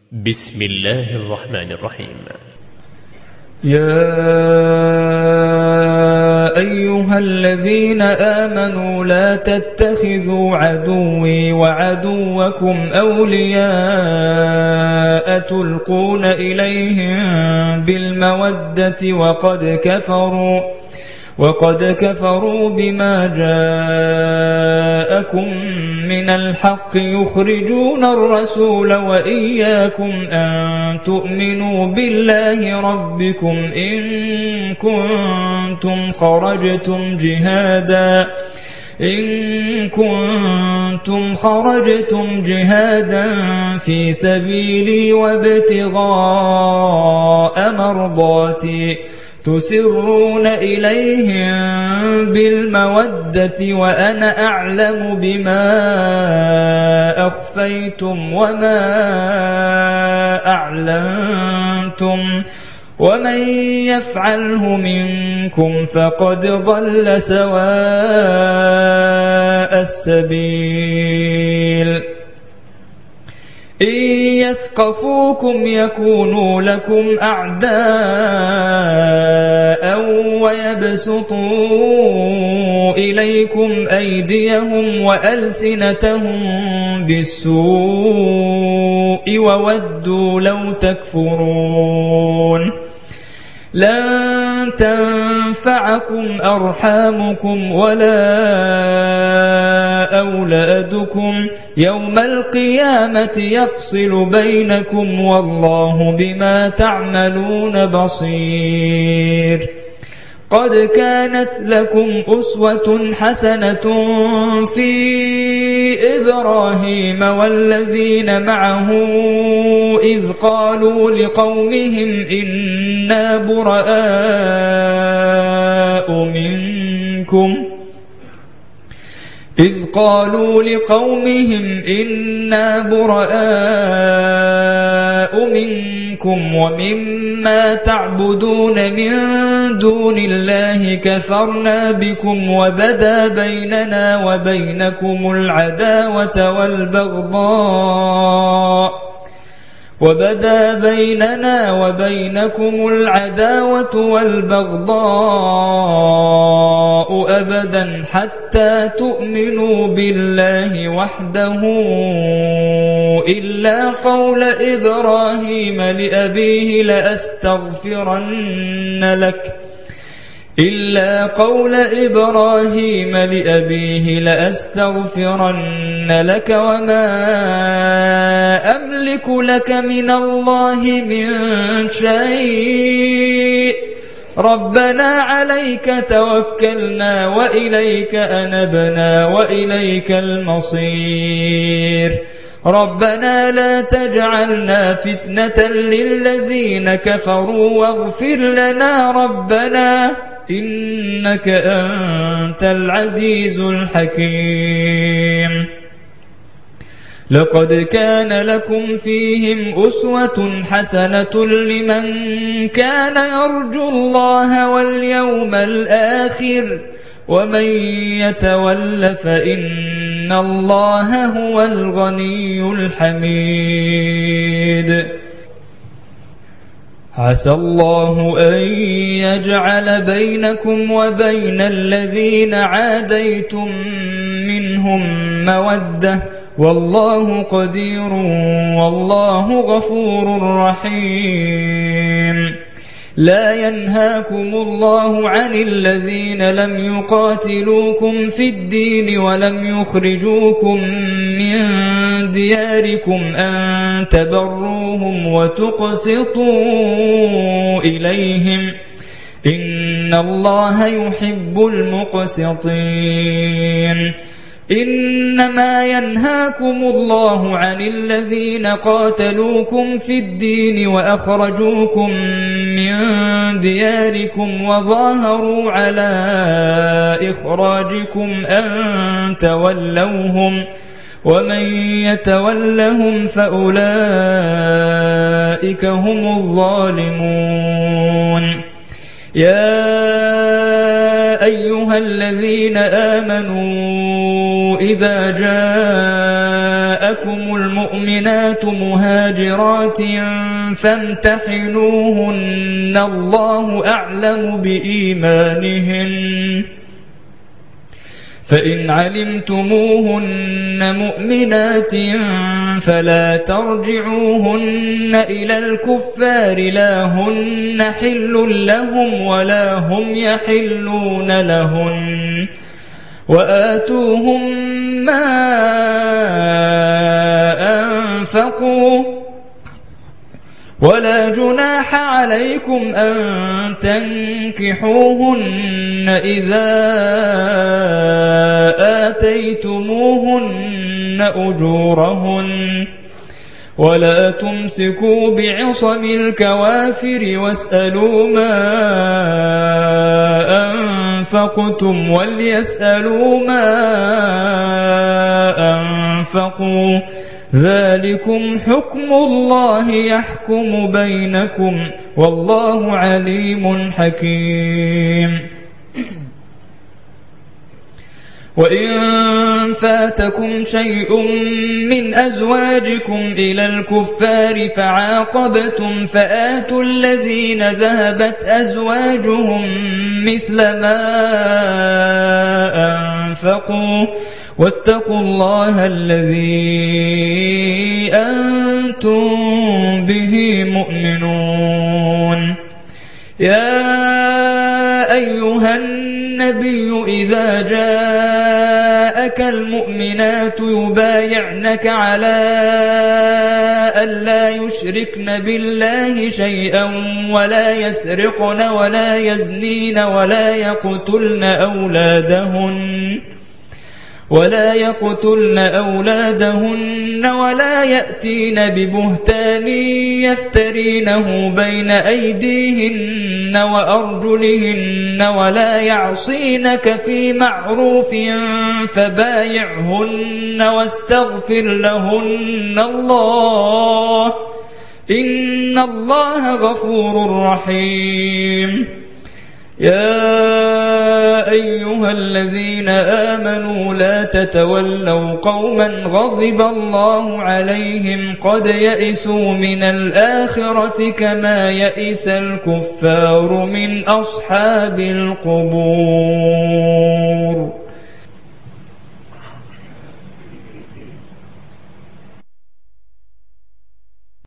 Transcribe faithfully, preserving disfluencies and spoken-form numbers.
بسم الله الرحمن الرحيم. يا أيها الذين آمنوا لا تتخذوا عدوي وعدوكم أولياء تلقون إليهم بالمودة وقد كفروا وقد كفروا بما جاءكم من الحق يخرجون الرسول وإياكم أن تؤمنوا بالله ربكم إن كنتم خرجتم جهادا إن كنتم خرجتم جهادا في سبيلي وابتغاء مرضاتي تسرون إليهم بالمودة وأنا أعلم بما أخفيتم وما أعلنتم ومن يفعله منكم فقد ضل سواء السبيل. إن يثقفوكم يكونوا لكم أعداء ويبسطوا إليكم أيديهم وألسنتهم بالسوء وودوا لو تكفرون. لن تنفعكم أرحامكم ولا أولادكم يوم القيامة يفصل بينكم والله بما تعملون بصير. قد كانت لكم أسوة حسنة في إبراهيم والذين معه إذ قالوا لقومهم إنا براء منكم إذ قالوا لقومهم إنا براء منكم ومما تعبدون من دون الله كفرنا بكم وبدا بيننا وبينكم العداوة والبغضاء وبدا بيننا وبينكم العداوة والبغضاء أبدا حتى تؤمنوا بالله وحده إلا قول إبراهيم لأبيه لأستغفرن لك إلا قول إبراهيم لأبيه لأستغفرن لك وما أملك لك من الله من شيء ربنا عليك توكلنا وإليك أنبنا وإليك المصير. ربنا لا تجعلنا فتنة للذين كفروا واغفر لنا ربنا إنك أنت العزيز الحكيم. لقد كان لكم فيهم أسوة حسنة لمن كان يرجو الله واليوم الآخر ومن يتول فإن الله هو الغني الحميد. عسى الله أن يجعل بينكم وبين الذين عاديتم منهم مودة والله قدير والله غفور رحيم. لا ينهاكم الله عن الذين لم يقاتلوكم في الدين ولم يخرجوكم من دياركم أن تبروهم وتقسطوا إليهم إن الله يحب المقسطين. إنما ينهاكم الله عن الذين قاتلوكم في الدين وأخرجوكم من دياركم وظاهروا على إخراجكم أن تولوهم ومن يتولهم فأولئك هم الظالمون. يا أيها الذين آمنوا إذا جاءكم المؤمنون المؤمنات مهاجرات فامتحنوهن الله أعلم بإيمانهن فإن علمتموهن مؤمنات فلا ترجعوهن إلى الكفار لا هن حل لهم ولا هم يحلون لهن وآتوهم ما أنفقوا ولا جناح عليكم أن تنكحوهن إذا آتيتموهن أجورهن ولا تمسكوا بعصم الكوافر واسألوا ما أنفقتم وليسألوا ما أنفقوا ذلكم حكم الله يحكم بينكم والله عليم حكيم. وإن فاتكم شيء من أزواجكم إلى الكفار فعاقبتم فآتوا الذين ذهبت أزواجهم مثل ما أنفقوا واتقوا الله الذي أنتم به مؤمنون. يا أيها النبي إذا جاءك المؤمنات يبايعنك على ألا يشركن بالله شيئا ولا يسرقن ولا يزنين ولا يقتلن أولادهن ولا يقتلن أولادهن ولا يأتين ببهتان يفترينه بين أيديهن وأرجلهن ولا يعصينك في معروف فبايعهن واستغفر لهن الله إن الله غفور رحيم. يا أيها الذين آمنوا لا تتولوا قوما غضب الله عليهم قد يئسوا من الآخرة كما يئس الكفار من أصحاب القبور.